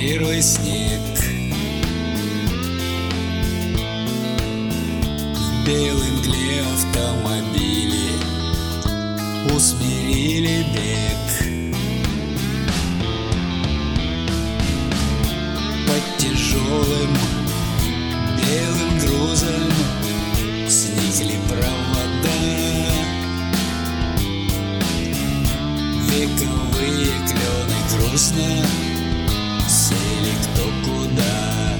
первый снег. В белой мгле автомобили усмирили бег. Под тяжелым белым грузом снизили провода. Вековые клены грустно сели кто куда.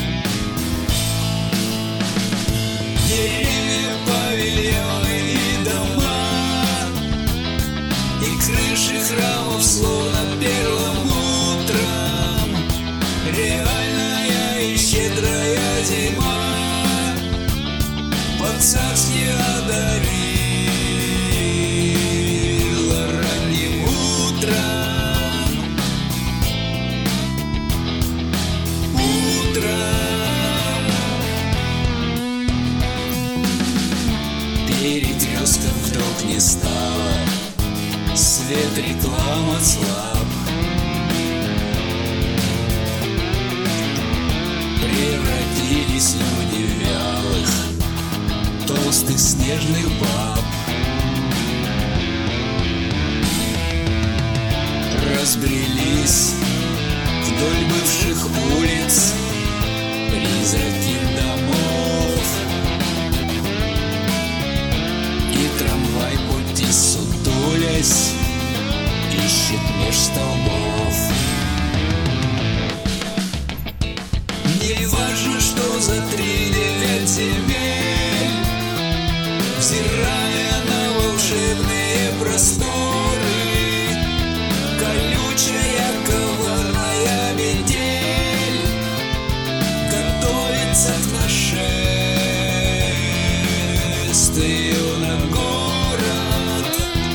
Деревья, павильоны и дома, и крыши храмов словно первым утром. Реальная и щедрая зима по-царски одарила ранним утром. Перекрестков вдруг не стало, свет реклам ослаб. Превратились люди в вялых, толстых снежных баб. Разбрелись вдоль бывших улиц призраки домов, и трамвай пути сутулясь ищет меж столбов. Не важно, что за 3-9 земель, взирая на волшебные просторы, колючая коварная метель готовится к нашествию на город.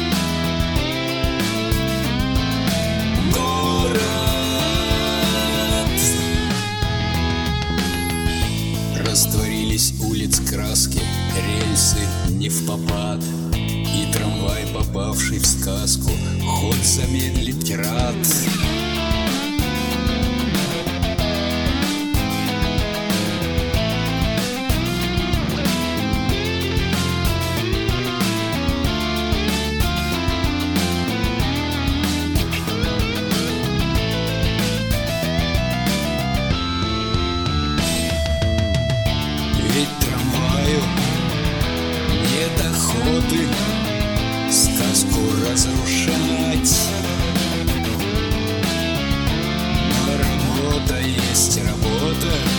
Растворились улиц краски, рельсы не впопад, и трамвай, попавший в сказку, ход замедлить рад. Ведь трамваю нет охоты сказку разрушать. Но работа есть работа,